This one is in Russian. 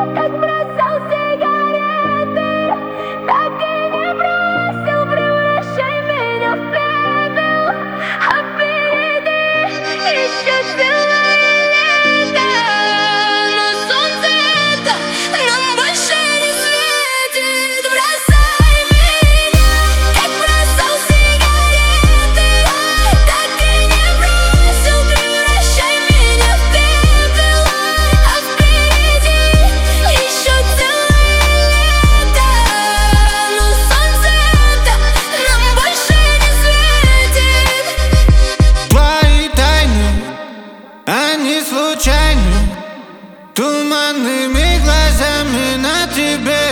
Как бросал сигареты, так и не бросил. Превращай меня в пепел, а впереди еще целое лето. Но солнце это нам больше не светит. Бросай меня, как бросал сигареты, так и не бросил. Превращай меня в пепел, а впереди еще целое лето. Но солнце это нам больше не светит. Твои тайны, они случайны. Туманными глазами на тебе